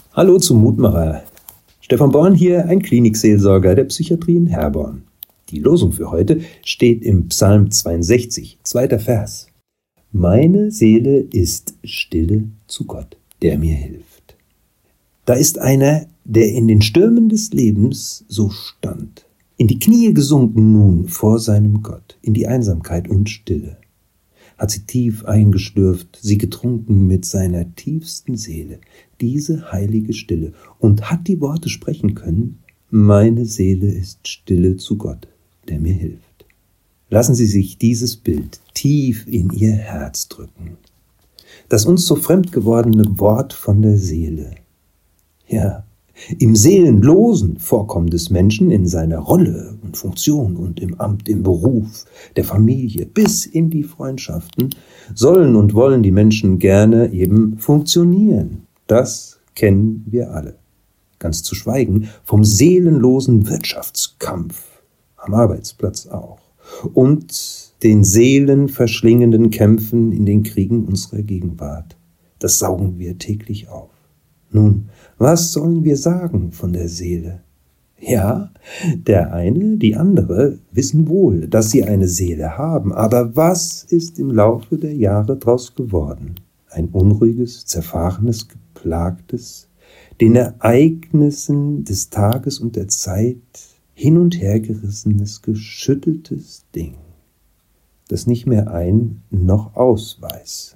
Hallo zum Mutmacher. Stefan Born hier, ein Klinikseelsorger der Psychiatrie in Herborn. Die Losung für heute steht im Psalm 62, 2. Vers. Meine Seele ist stille zu Gott, der mir hilft. Da ist einer, der in den Stürmen des Lebens so stand, in die Knie gesunken nun vor seinem Gott, in die Einsamkeit und Stille, hat sie tief eingeschlürft, sie getrunken mit seiner tiefsten Seele, diese heilige Stille, und hat die Worte sprechen können: Meine Seele ist stille zu Gott, der mir hilft. Lassen Sie sich dieses Bild tief in Ihr Herz drücken. Das uns so fremd gewordene Wort von der Seele. Ja, im seelenlosen Vorkommen des Menschen in seiner Rolle und Funktion und im Amt, im Beruf, der Familie, bis in die Freundschaften, sollen und wollen die Menschen gerne eben funktionieren. Das kennen wir alle. Ganz zu schweigen vom seelenlosen Wirtschaftskampf, am Arbeitsplatz auch, und den seelenverschlingenden Kämpfen in den Kriegen unserer Gegenwart. Das saugen wir täglich auf. Nun, was sollen wir sagen von der Seele? Ja, der eine, die andere wissen wohl, dass sie eine Seele haben, aber was ist im Laufe der Jahre draus geworden? Ein unruhiges, zerfahrenes, geplagtes, den Ereignissen des Tages und der Zeit hin und her gerissenes, geschütteltes Ding, das nicht mehr ein noch aus weiß.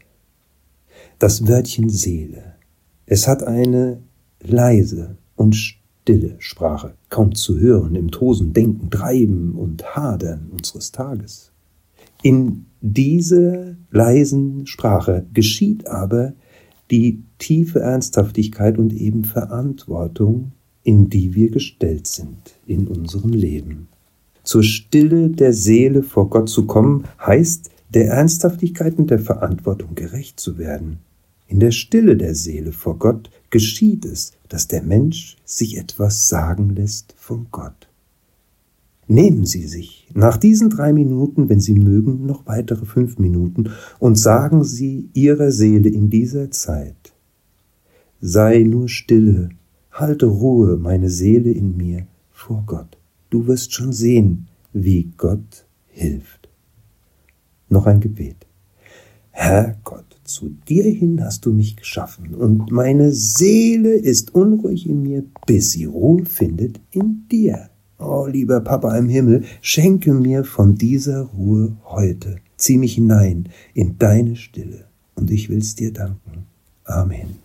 Das Wörtchen Seele, es hat eine leise und stille Sprache, kaum zu hören im Tosen, Denken, Treiben und Hadern unseres Tages. In dieser leisen Sprache geschieht aber die tiefe Ernsthaftigkeit und eben Verantwortung, in die wir gestellt sind in unserem Leben. Zur Stille der Seele vor Gott zu kommen, heißt, der Ernsthaftigkeit und der Verantwortung gerecht zu werden. In der Stille der Seele vor Gott geschieht es, dass der Mensch sich etwas sagen lässt von Gott. Nehmen Sie sich nach diesen 3 Minuten, wenn Sie mögen, noch weitere 5 Minuten und sagen Sie Ihrer Seele in dieser Zeit: Sei nur stille, halte Ruhe, meine Seele in mir, vor Gott. Du wirst schon sehen, wie Gott hilft. Noch ein Gebet. Herr Gott, zu dir hin hast du mich geschaffen, und meine Seele ist unruhig in mir, bis sie Ruhe findet in dir. Oh, lieber Papa im Himmel, schenke mir von dieser Ruhe heute. Zieh mich hinein in deine Stille, und ich will's dir danken. Amen.